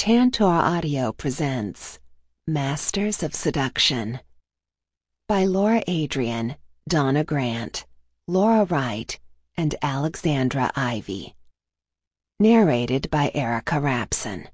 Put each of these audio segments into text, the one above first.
Tantor Audio presents Masters of Seduction by Laura Adrian, Donna Grant, Laura Wright, and Alexandra Ivy. Narrated by Erica Rapson.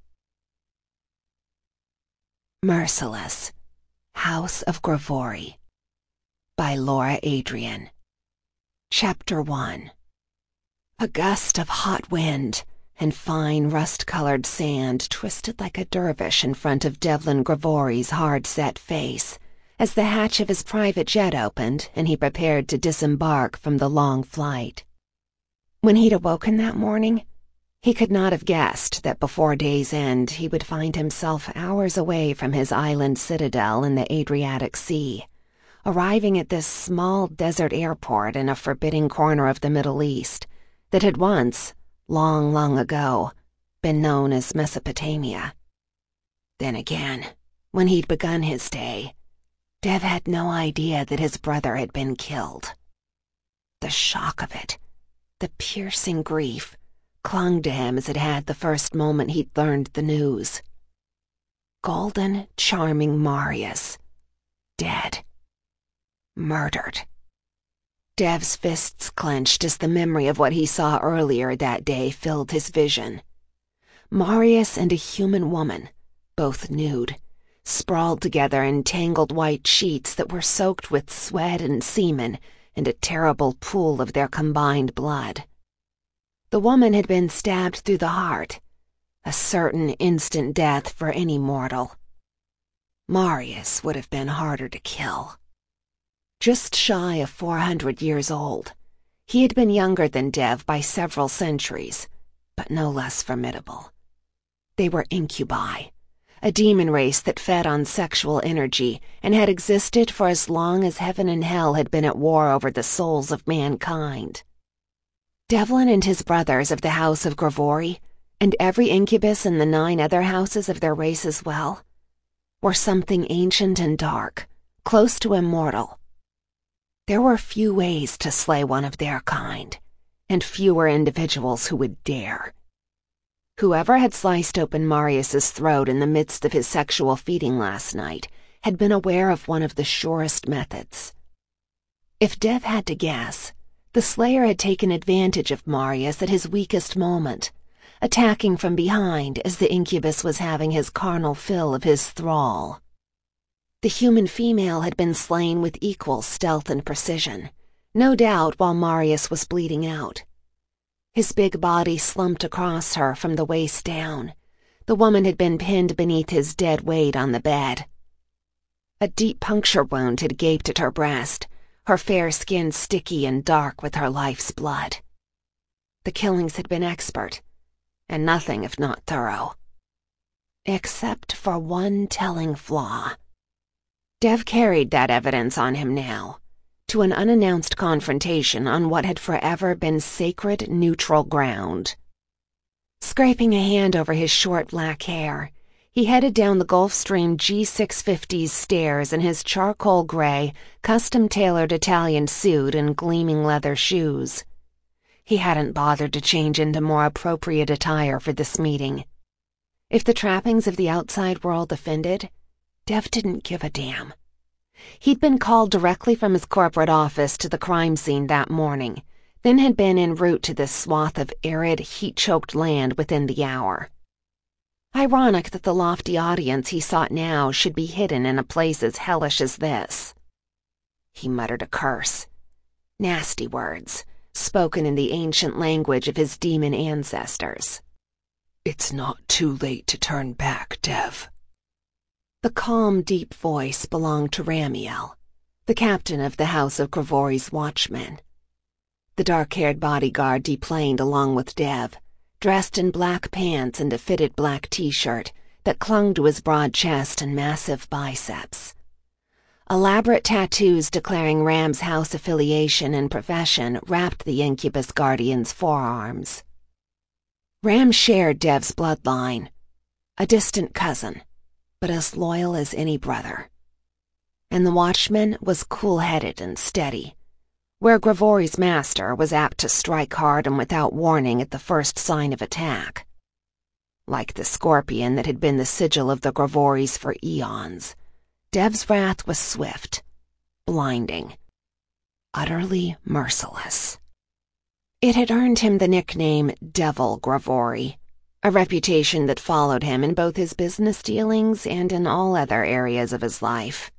Merciless, House of Gravori by Laura Adrian. Chapter 1. A gust of hot wind and fine rust-colored sand twisted like a dervish in front of Devlin Gravori's hard-set face as the hatch of his private jet opened and he prepared to disembark from the long flight. When he'd awoken that morning, he could not have guessed that before day's end he would find himself hours away from his island citadel in the Adriatic Sea, arriving at this small desert airport in a forbidding corner of the Middle East that had once, long, long ago, been known as Mesopotamia. Then again, when he'd begun his day, Dev had no idea that his brother had been killed. The shock of it, the piercing grief, clung to him as it had the first moment he'd learned the news. Golden, charming Marius, dead. Murdered. Dev's fists clenched as the memory of what he saw earlier that day filled his vision. Marius and a human woman, both nude, sprawled together in tangled white sheets that were soaked with sweat and semen and a terrible pool of their combined blood. The woman had been stabbed through the heart, a certain instant death for any mortal. Marius would have been harder to kill. Just shy of 400 years old, he had been younger than Dev by several centuries, but no less formidable. They were incubi, a demon race that fed on sexual energy and had existed for as long as heaven and hell had been at war over the souls of mankind. Devlin and his brothers of the House of Gravori, and every incubus in the 9 other houses of their race as well, were something ancient and dark, close to immortal. There were few ways to slay one of their kind, and fewer individuals who would dare. Whoever had sliced open Marius's throat in the midst of his sexual feeding last night had been aware of one of the surest methods. If Dev had to guess, the slayer had taken advantage of Marius at his weakest moment, attacking from behind as the incubus was having his carnal fill of his thrall. The human female had been slain with equal stealth and precision, no doubt while Marius was bleeding out. His big body slumped across her from the waist down. The woman had been pinned beneath his dead weight on the bed. A deep puncture wound had gaped at her breast, her fair skin sticky and dark with her life's blood. The killings had been expert, and nothing if not thorough. Except for one telling flaw. Dev carried that evidence on him now, to an unannounced confrontation on what had forever been sacred neutral ground. Scraping a hand over his short black hair, he headed down the Gulfstream G650's stairs in his charcoal gray, custom-tailored Italian suit and gleaming leather shoes. He hadn't bothered to change into more appropriate attire for this meeting. If the trappings of the outside world offended, Dev didn't give a damn. He'd been called directly from his corporate office to the crime scene that morning, then had been en route to this swath of arid, heat-choked land within the hour. Ironic that the lofty audience he sought now should be hidden in a place as hellish as this. He muttered a curse. Nasty words, spoken in the ancient language of his demon ancestors. "It's not too late to turn back, Dev." The calm, deep voice belonged to Ramiel, the captain of the House of Gravori's watchmen. The dark-haired bodyguard deplaned along with Dev, dressed in black pants and a fitted black t-shirt that clung to his broad chest and massive biceps. Elaborate tattoos declaring Ram's house affiliation and profession wrapped the incubus guardian's forearms. Ram shared Dev's bloodline, a distant cousin, but as loyal as any brother. And the watchman was cool-headed and steady, where Gravori's master was apt to strike hard and without warning at the first sign of attack. Like the scorpion that had been the sigil of the Gravoris for eons, Dev's wrath was swift, blinding, utterly merciless. It had earned him the nickname Devil Gravori, a reputation that followed him in both his business dealings and in all other areas of his life.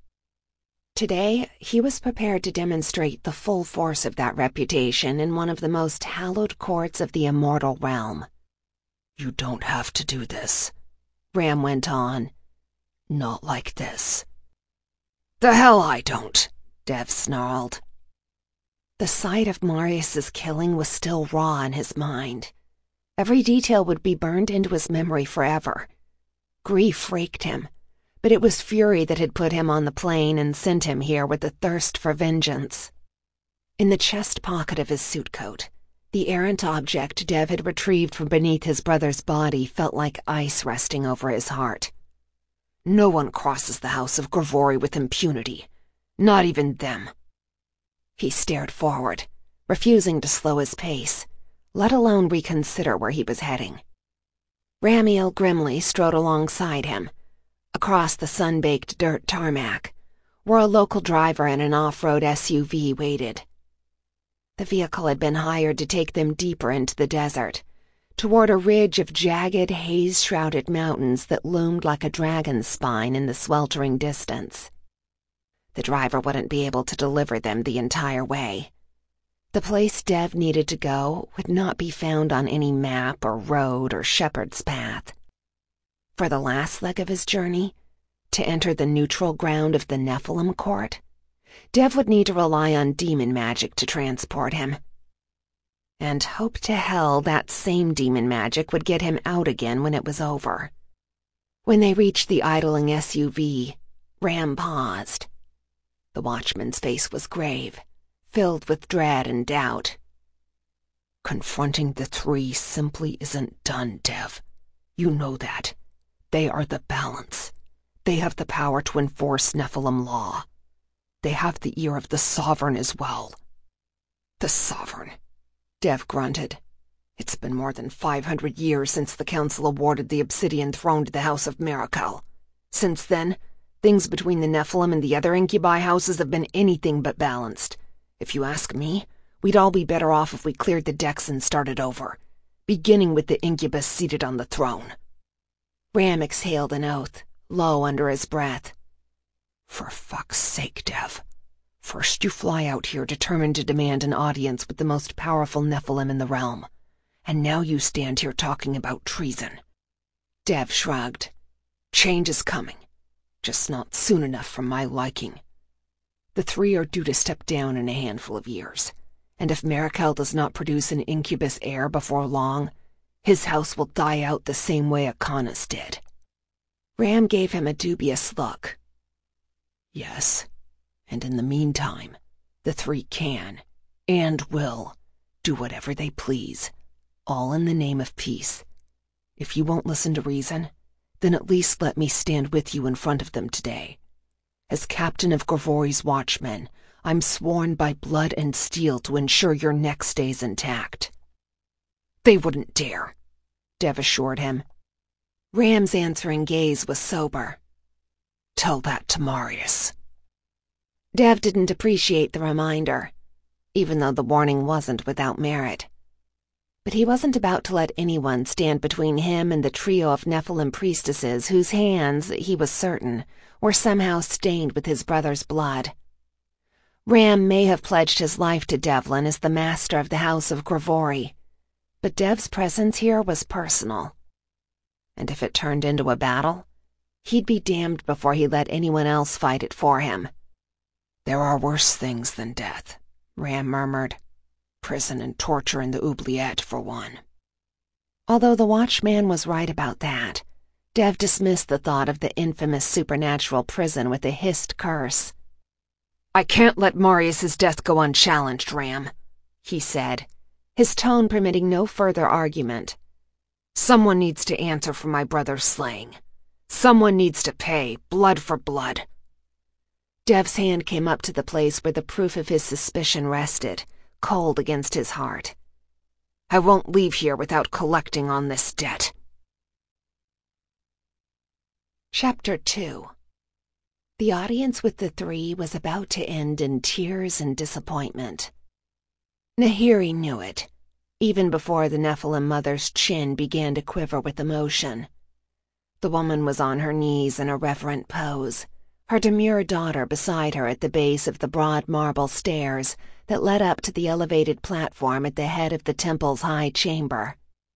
Today, he was prepared to demonstrate the full force of that reputation in one of the most hallowed courts of the immortal realm. "You don't have to do this," Ram went on. "Not like this." "The hell I don't," Dev snarled. The sight of Marius's killing was still raw in his mind. Every detail would be burned into his memory forever. Grief raked him, but it was fury that had put him on the plane and sent him here with a thirst for vengeance. In the chest pocket of his suit coat, the errant object Dev had retrieved from beneath his brother's body felt like ice resting over his heart. "No one crosses the house of Gravori with impunity. Not even them." He stared forward, refusing to slow his pace, let alone reconsider where he was heading. Ramiel grimly strode alongside him, across the sun-baked dirt tarmac, where a local driver and an off-road SUV waited. The vehicle had been hired to take them deeper into the desert, toward a ridge of jagged, haze-shrouded mountains that loomed like a dragon's spine in the sweltering distance. The driver wouldn't be able to deliver them the entire way. The place Dev needed to go would not be found on any map or road or shepherd's path. For the last leg of his journey, to enter the neutral ground of the Nephilim court, Dev would need to rely on demon magic to transport him. And hope to hell that same demon magic would get him out again when it was over. When they reached the idling SUV, Ram paused. The watchman's face was grave, filled with dread and doubt. "Confronting the three simply isn't done, Dev. You know that. They are the balance. They have the power to enforce Nephilim law. They have the ear of the Sovereign as well." "The Sovereign," Dev grunted. "It's been more than 500 years since the Council awarded the Obsidian Throne to the House of Mirakel. Since then, things between the Nephilim and the other Incubi houses have been anything but balanced. If you ask me, we'd all be better off if we cleared the decks and started over, beginning with the Incubus seated on the throne." Ram exhaled an oath, low under his breath. "For fuck's sake, Dev. First you fly out here determined to demand an audience with the most powerful Nephilim in the realm, and now you stand here talking about treason." Dev shrugged. "Change is coming, just not soon enough for my liking. The three are due to step down in a handful of years, and if Mirakel does not produce an Incubus heir before long, his house will die out the same way Akanas did." Ram gave him a dubious look. "Yes, and in the meantime, the three can, and will, do whatever they please, all in the name of peace. If you won't listen to reason, then at least let me stand with you in front of them today. As captain of Gravori's watchmen, I'm sworn by blood and steel to ensure your neck stays intact." "They wouldn't dare," Dev assured him. Ram's answering gaze was sober. "Tell that to Marius." Dev didn't appreciate the reminder, even though the warning wasn't without merit. But he wasn't about to let anyone stand between him and the trio of Nephilim priestesses whose hands, he was certain, were somehow stained with his brother's blood. Ram may have pledged his life to Devlin as the master of the House of Gravori, but Dev's presence here was personal. And if it turned into a battle, he'd be damned before he let anyone else fight it for him. "There are worse things than death," Ram murmured. "Prison and torture in the oubliette, for one." Although the watchman was right about that, Dev dismissed the thought of the infamous supernatural prison with a hissed curse. "I can't let Marius's death go unchallenged, Ram," he said, his tone permitting no further argument. "Someone needs to answer for my brother's slaying. Someone needs to pay, blood for blood." Dev's hand came up to the place where the proof of his suspicion rested, cold against his heart. "I won't leave here without collecting on this debt." Chapter 2. The audience with the three was about to end in tears and disappointment. Nahiri knew it, even before the Nephilim mother's chin began to quiver with emotion. The woman was on her knees in a reverent pose, her demure daughter beside her at the base of the broad marble stairs that led up to the elevated platform at the head of the temple's high chamber.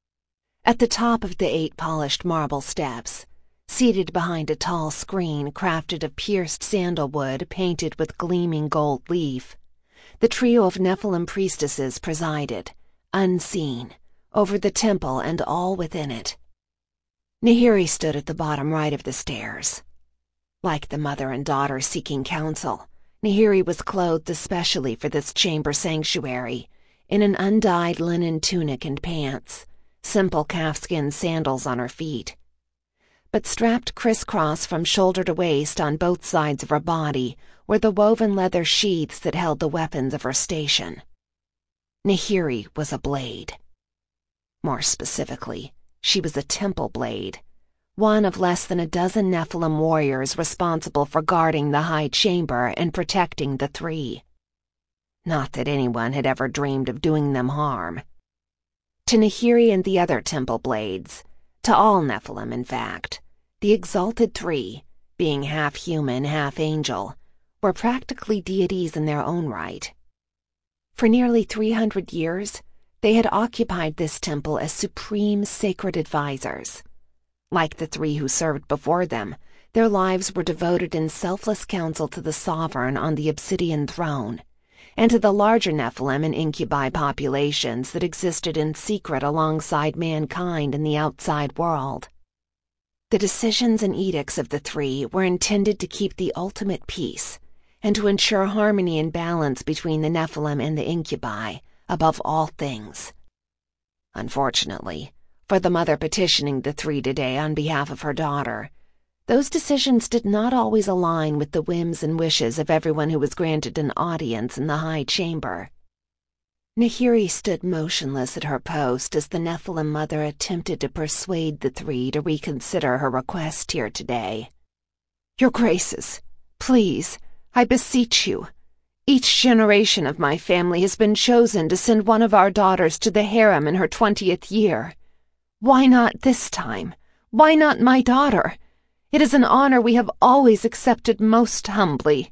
At the top of the 8 polished marble steps, seated behind a tall screen crafted of pierced sandalwood painted with gleaming gold leaf, the trio of Nephilim priestesses presided, unseen, over the temple and all within it. Nahiri stood at the bottom right of the stairs. Like the mother and daughter seeking counsel, Nahiri was clothed especially for this chamber sanctuary, in an undyed linen tunic and pants, simple calfskin sandals on her feet. But strapped crisscross from shoulder to waist on both sides of her body were the woven leather sheaths that held the weapons of her station. Nahiri was a blade. More specifically, she was a temple blade, one of less than a dozen Nephilim warriors responsible for guarding the high chamber and protecting the three. Not that anyone had ever dreamed of doing them harm. To Nahiri and the other temple blades, to all Nephilim in fact, the exalted three, being half human, half angel, were practically deities in their own right. For nearly 300 years, they had occupied this temple as supreme sacred advisors. Like the three who served before them, their lives were devoted in selfless counsel to the sovereign on the obsidian throne, and to the larger Nephilim and incubi populations that existed in secret alongside mankind in the outside world. The decisions and edicts of the three were intended to keep the ultimate peace, and to ensure harmony and balance between the Nephilim and the incubi, above all things. Unfortunately, for the mother petitioning the three today on behalf of her daughter, those decisions did not always align with the whims and wishes of everyone who was granted an audience in the high chamber. Nahiri stood motionless at her post as the Nephilim mother attempted to persuade the three to reconsider her request here today. "Your Graces, please, I beseech you. Each generation of my family has been chosen to send one of our daughters to the harem in her 20th year. Why not this time? Why not my daughter? It is an honor we have always accepted most humbly."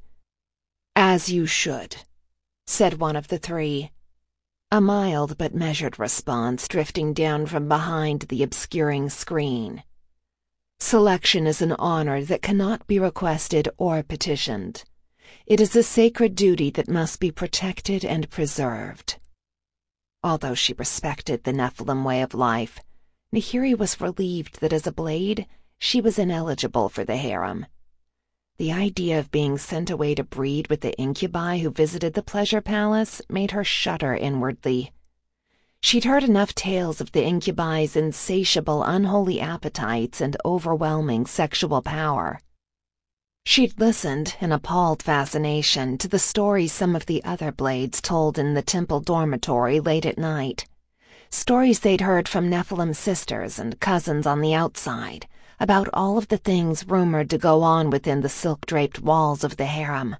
"As you should," said one of the three, a mild but measured response drifting down from behind the obscuring screen. "Selection is an honor that cannot be requested or petitioned. It is a sacred duty that must be protected and preserved." Although she respected the Nephilim way of life, Nahiri was relieved that as a blade, she was ineligible for the harem. The idea of being sent away to breed with the incubi who visited the pleasure palace made her shudder inwardly. She'd heard enough tales of the incubi's insatiable, unholy appetites and overwhelming sexual power. She'd listened, in appalled fascination, to the stories some of the other blades told in the temple dormitory late at night. Stories they'd heard from Nephilim sisters and cousins on the outside, about all of the things rumored to go on within the silk-draped walls of the harem.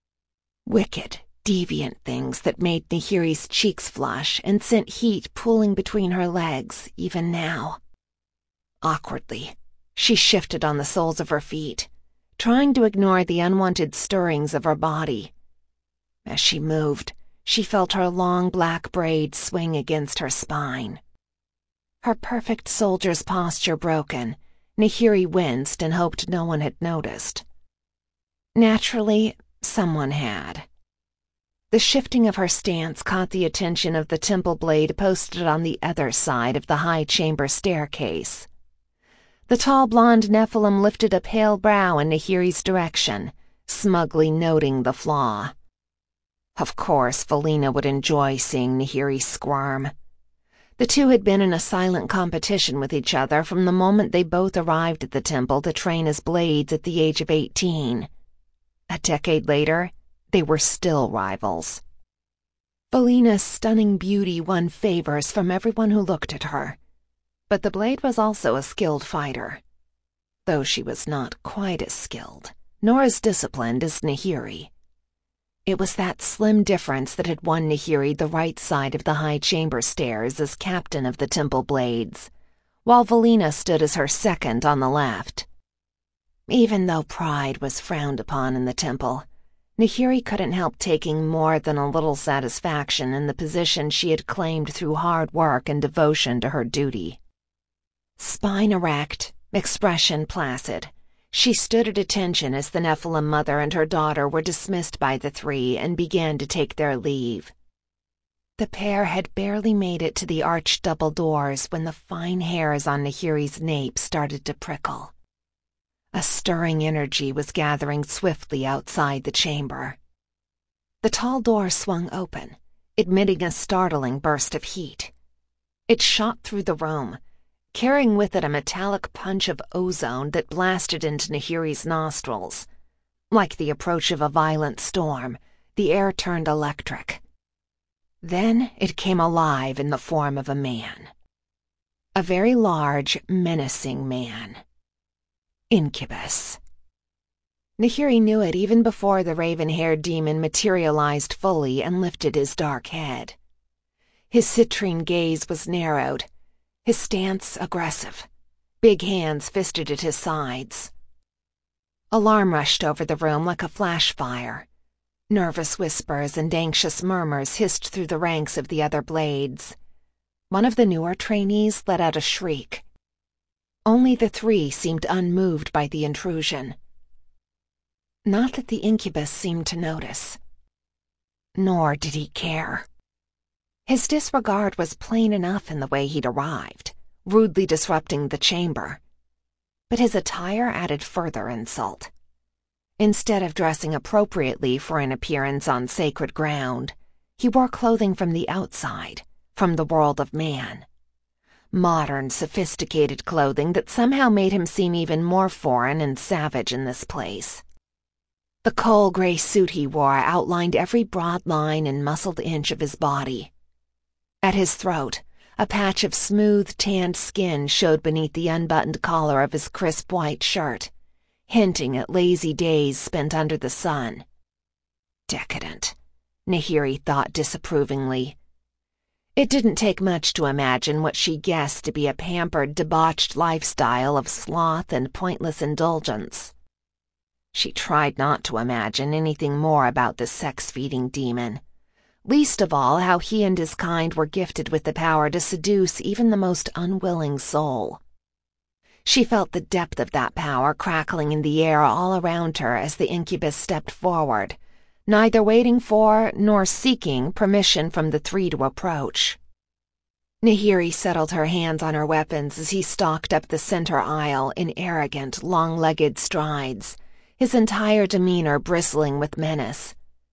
Wicked, deviant things that made Nahiri's cheeks flush and sent heat pooling between her legs, even now. Awkwardly, she shifted on the soles of her feet, trying to ignore the unwanted stirrings of her body. As she moved, she felt her long black braids swing against her spine. Her perfect soldier's posture broken, Nahiri winced and hoped no one had noticed. Naturally, someone had. The shifting of her stance caught the attention of the temple blade posted on the other side of the high chamber staircase. The tall blonde Nephilim lifted a pale brow in Nahiri's direction, smugly noting the flaw. Of course, Felina would enjoy seeing Nahiri squirm. The two had been in a silent competition with each other from the moment they both arrived at the temple to train as blades at the age of 18. A decade later, they were still rivals. Felina's stunning beauty won favors from everyone who looked at her, but the blade was also a skilled fighter. though she was not quite as skilled, nor as disciplined as Nahiri. It was that slim difference that had won Nahiri the right side of the high chamber stairs as captain of the Temple Blades, while Valina stood as her second on the left. Even though pride was frowned upon in the temple, Nahiri couldn't help taking more than a little satisfaction in the position she had claimed through hard work and devotion to her duty. Spine erect, expression placid, she stood at attention as the Nephilim mother and her daughter were dismissed by the three and began to take their leave. The pair had barely made it to the arched double doors when the fine hairs on Nahiri's nape started to prickle. A stirring energy was gathering swiftly outside the chamber. The tall door swung open, admitting a startling burst of heat. It shot through the room, carrying with it a metallic punch of ozone that blasted into Nahiri's nostrils. Like the approach of a violent storm, the air turned electric. Then it came alive in the form of a man. A very large, menacing man. Incubus. Nahiri knew it even before the raven-haired demon materialized fully and lifted his dark head. His citrine gaze was narrowed, his stance aggressive, big hands fisted at his sides. Alarm rushed over the room like a flash fire. Nervous whispers and anxious murmurs hissed through the ranks of the other blades. One of the newer trainees let out a shriek. Only the three seemed unmoved by the intrusion. Not that the incubus seemed to notice. Nor did he care. His disregard was plain enough in the way he'd arrived, rudely disrupting the chamber. But his attire added further insult. Instead of dressing appropriately for an appearance on sacred ground, he wore clothing from the outside, from the world of man. Modern, sophisticated clothing that somehow made him seem even more foreign and savage in this place. The coal gray suit he wore outlined every broad line and muscled inch of his body. At his throat, a patch of smooth, tanned skin showed beneath the unbuttoned collar of his crisp white shirt, hinting at lazy days spent under the sun. Decadent, Nahiri thought disapprovingly. It didn't take much to imagine what she guessed to be a pampered, debauched lifestyle of sloth and pointless indulgence. She tried not to imagine anything more about the sex-feeding demon, least of all how he and his kind were gifted with the power to seduce even the most unwilling soul. She felt the depth of that power crackling in the air all around her as the incubus stepped forward, neither waiting for nor seeking permission from the three to approach. Nahiri settled her hands on her weapons as he stalked up the center aisle in arrogant, long-legged strides, his entire demeanor bristling with menace.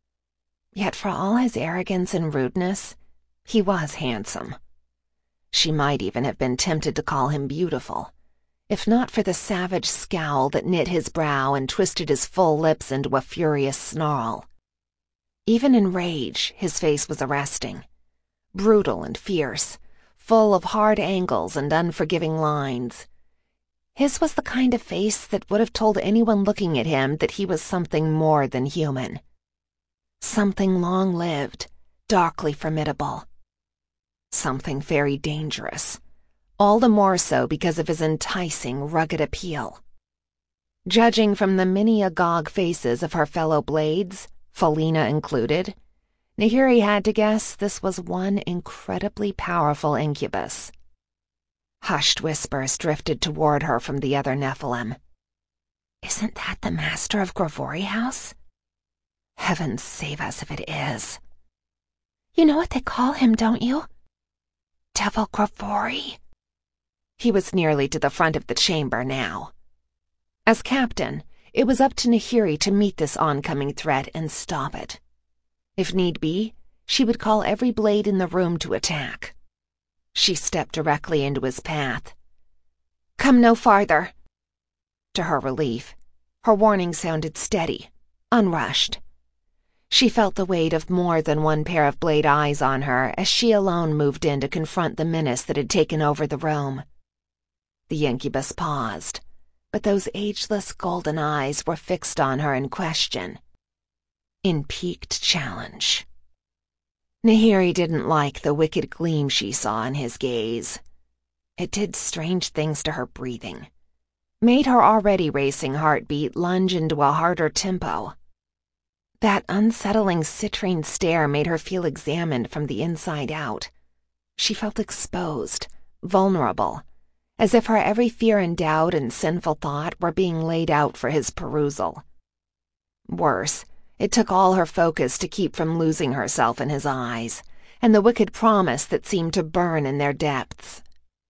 Yet for all his arrogance and rudeness, he was handsome. She might even have been tempted to call him beautiful, if not for the savage scowl that knit his brow and twisted his full lips into a furious snarl. Even in rage, his face was arresting, brutal and fierce, full of hard angles and unforgiving lines. His was the kind of face that would have told anyone looking at him that he was something more than human. Something long-lived, darkly formidable. Something very dangerous, all the more so because of his enticing, rugged appeal. Judging from the many agog faces of her fellow blades, Felina included, Nahiri had to guess this was one incredibly powerful incubus. Hushed whispers drifted toward her from the other Nephilim. "Isn't that the master of Gravori House? Heavens save us if it is." "You know what they call him, don't you?" "Devil Gravori?" He was nearly to the front of the chamber now. As captain, it was up to Nahiri to meet this oncoming threat and stop it. If need be, she would call every blade in the room to attack. She stepped directly into his path. "Come no farther." To her relief, her warning sounded steady, unrushed. She felt the weight of more than one pair of blade eyes on her as she alone moved in to confront the menace that had taken over the room. The incubus paused, but those ageless golden eyes were fixed on her in question, in piqued challenge. Nahiri didn't like the wicked gleam she saw in his gaze. It did strange things to her breathing, made her already racing heartbeat lunge into a harder tempo. That unsettling citrine stare made her feel examined from the inside out. She felt exposed, vulnerable, as if her every fear and doubt and sinful thought were being laid out for his perusal. Worse, it took all her focus to keep from losing herself in his eyes, and the wicked promise that seemed to burn in their depths.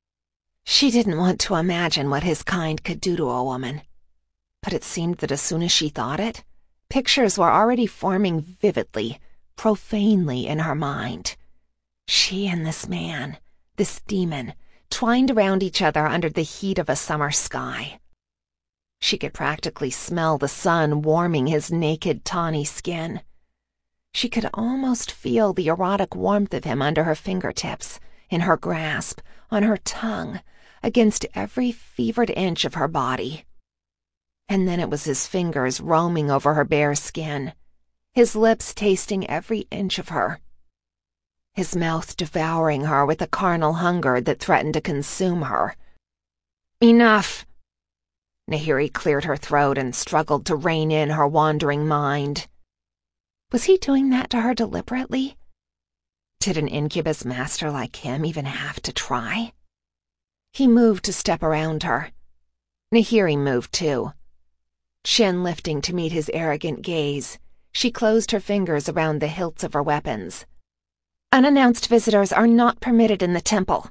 She didn't want to imagine what his kind could do to a woman, but it seemed that as soon as she thought it, pictures were already forming vividly, profanely in her mind. She and this man, this demon, twined around each other under the heat of a summer sky. She could practically smell the sun warming his naked, tawny skin. She could almost feel the erotic warmth of him under her fingertips, in her grasp, on her tongue, against every fevered inch of her body. And then it was his fingers roaming over her bare skin, his lips tasting every inch of her, his mouth devouring her with a carnal hunger that threatened to consume her. Enough! Nahiri cleared her throat and struggled to rein in her wandering mind. Was he doing that to her deliberately? Did an incubus master like him even have to try? He moved to step around her. Nahiri moved too. Chin lifting to meet his arrogant gaze, she closed her fingers around the hilts of her weapons. Unannounced visitors are not permitted in the temple.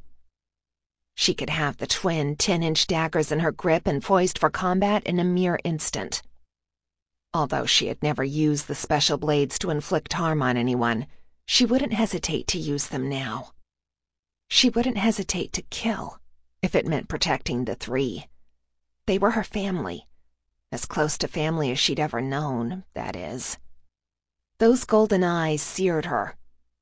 She could have the twin 10-inch daggers in her grip and poised for combat in a mere instant. Although she had never used the special blades to inflict harm on anyone, she wouldn't hesitate to use them now. She wouldn't hesitate to kill, if it meant protecting the three. They were her family, as close to family as she'd ever known, that is. Those golden eyes seared her.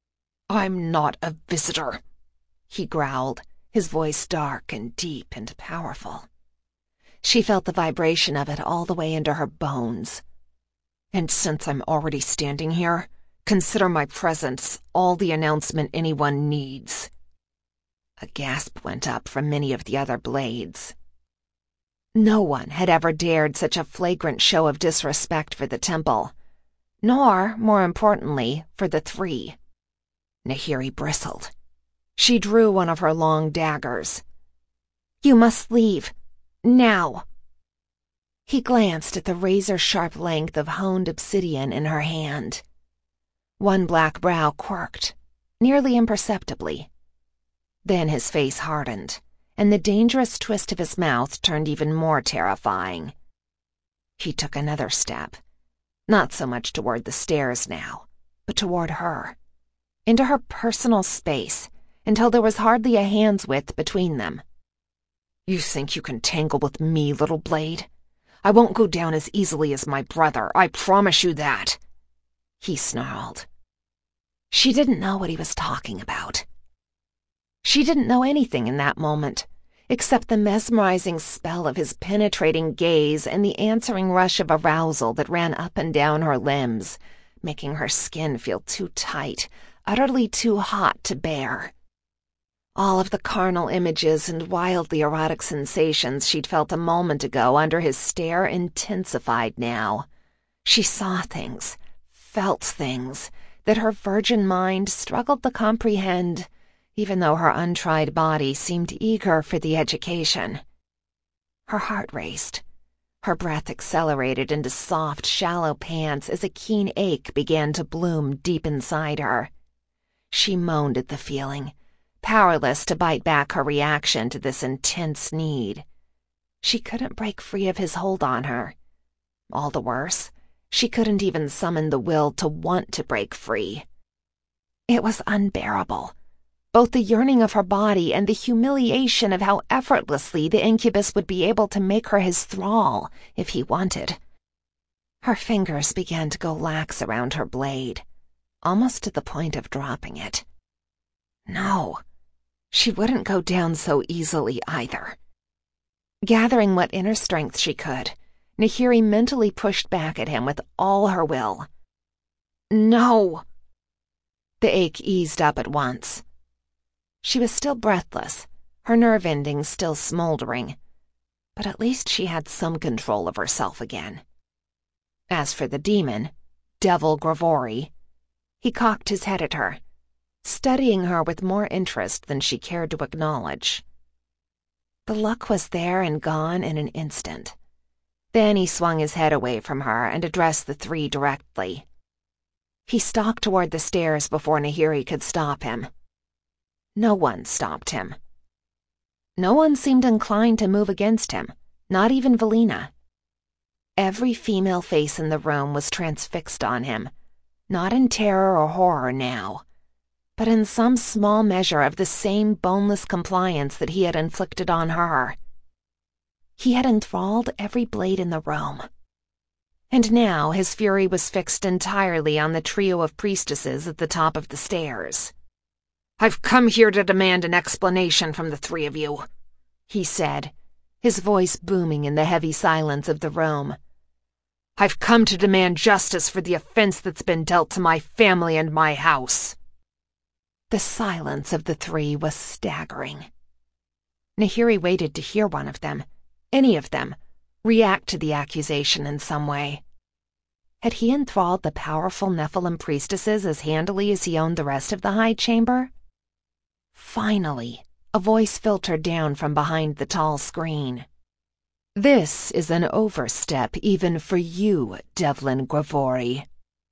"I'm not a visitor," he growled, his voice dark and deep and powerful. She felt the vibration of it all the way into her bones. "And since I'm already standing here, consider my presence all the announcement anyone needs." A gasp went up from many of the other blades. No one had ever dared such a flagrant show of disrespect for the temple, nor, more importantly, for the three. Nahiri bristled. She drew one of her long daggers. "You must leave. Now." He glanced at the razor-sharp length of honed obsidian in her hand. One black brow quirked, nearly imperceptibly. Then his face hardened, and the dangerous twist of his mouth turned even more terrifying. He took another step, not so much toward the stairs now, but toward her, into her personal space, until there was hardly a hand's width between them. "You think you can tangle with me, little blade? I won't go down as easily as my brother, I promise you that," he snarled. She didn't know what he was talking about. She didn't know anything in that moment, except the mesmerizing spell of his penetrating gaze and the answering rush of arousal that ran up and down her limbs, making her skin feel too tight, utterly too hot to bear. All of the carnal images and wildly erotic sensations she'd felt a moment ago under his stare intensified now. She saw things, felt things, that her virgin mind struggled to comprehend, even though her untried body seemed eager for the education. Her heart raced. Her breath accelerated into soft, shallow pants as a keen ache began to bloom deep inside her. She moaned at the feeling, powerless to bite back her reaction to this intense need. She couldn't break free of his hold on her. All the worse, she couldn't even summon the will to want to break free. It was unbearable, both the yearning of her body and the humiliation of how effortlessly the incubus would be able to make her his thrall if he wanted. Her fingers began to go lax around her blade, almost to the point of dropping it. No, she wouldn't go down so easily either. Gathering what inner strength she could, Nahiri mentally pushed back at him with all her will. "No!" The ache eased up at once. She was still breathless, her nerve endings still smoldering, but at least she had some control of herself again. As for the demon, Devil Gravori, he cocked his head at her, studying her with more interest than she cared to acknowledge. The luck was there and gone in an instant. Then he swung his head away from her and addressed the three directly. He stalked toward the stairs before Nahiri could stop him. No one stopped him. No one seemed inclined to move against him, not even Valina. Every female face in the room was transfixed on him, not in terror or horror now, but in some small measure of the same boneless compliance that he had inflicted on her. He had enthralled every blade in the room. And now his fury was fixed entirely on the trio of priestesses at the top of the stairs. "I've come here to demand an explanation from the three of you," he said, his voice booming in the heavy silence of the room. "I've come to demand justice for the offense that's been dealt to my family and my house." The silence of the three was staggering. Nahiri waited to hear one of them, any of them, react to the accusation in some way. Had he enthralled the powerful Nephilim priestesses as handily as he owned the rest of the High Chamber? Finally, a voice filtered down from behind the tall screen. "This is an overstep even for you, Devlin Gravori."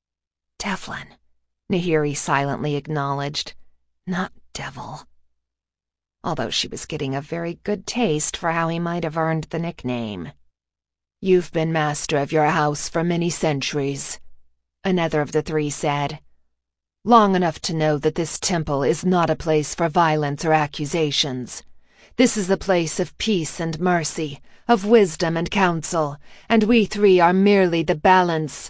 Devlin, Nahiri silently acknowledged, not Devil. Although she was getting a very good taste for how he might have earned the nickname. "You've been master of your house for many centuries," another of the three said. "Long enough to know that this temple is not a place for violence or accusations. This is a place of peace and mercy, of wisdom and counsel, and we three are merely the balance."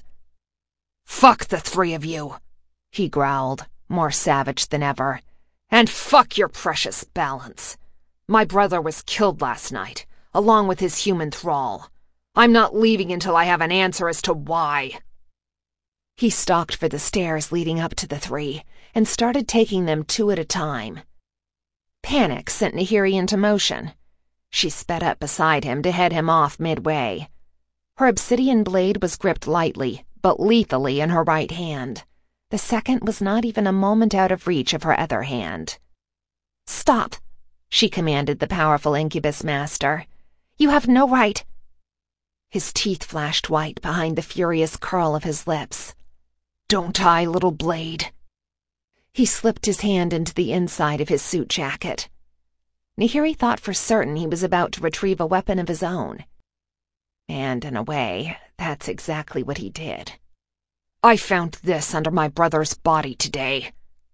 "Fuck the three of you," he growled, more savage than ever. "And fuck your precious balance. My brother was killed last night, along with his human thrall. I'm not leaving until I have an answer as to why." He stalked for the stairs leading up to the three, and started taking them two at a time. Panic sent Nahiri into motion. She sped up beside him to head him off midway. Her obsidian blade was gripped lightly, but lethally in her right hand. The second was not even a moment out of reach of her other hand. "Stop," she commanded the powerful incubus master. "You have no right." His teeth flashed white behind the furious curl of his lips. "Don't I, little blade?" He slipped his hand into the inside of his suit jacket. Nahiri thought for certain he was about to retrieve a weapon of his own. And in a way, that's exactly what he did. "I found this under my brother's body today."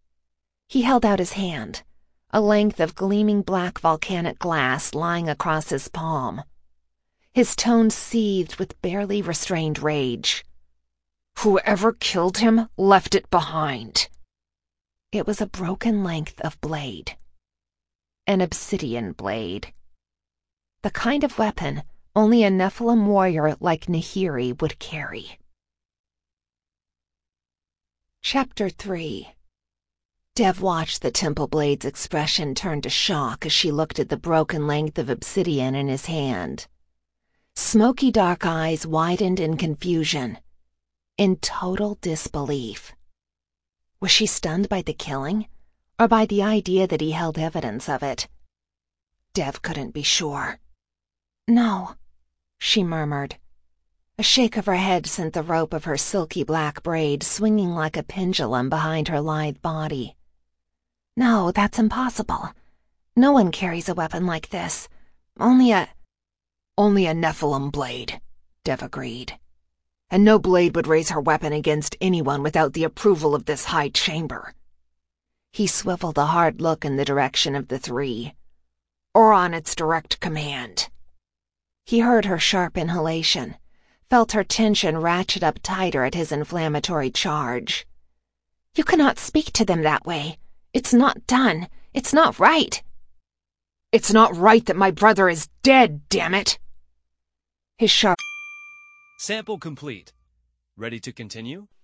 He held out his hand, a length of gleaming black volcanic glass lying across his palm. His tone seethed with barely restrained rage. "Whoever killed him left it behind." It was a broken length of blade. An obsidian blade. The kind of weapon only a Nephilim warrior like Nahiri would carry. Chapter 3. Dev watched the temple blade's expression turn to shock as she looked at the broken length of obsidian in his hand. Smoky dark eyes widened in confusion, in total disbelief. Was she stunned by the killing, or by the idea that he held evidence of it? Dev couldn't be sure. "No," she murmured. A shake of her head sent the rope of her silky black braid swinging like a pendulum behind her lithe body. "No, that's impossible. No one carries a weapon like this. Only a Nephilim blade," Dev agreed. "And no blade would raise her weapon against anyone without the approval of this High Chamber." He swiveled a hard look in the direction of the three. "Or on its direct command." He heard her sharp inhalation, felt her tension ratchet up tighter at his inflammatory charge. "You cannot speak to them that way. It's not done. It's not right." It's not right that my brother is dead, damn it! His sharp... Sample complete. Ready to continue?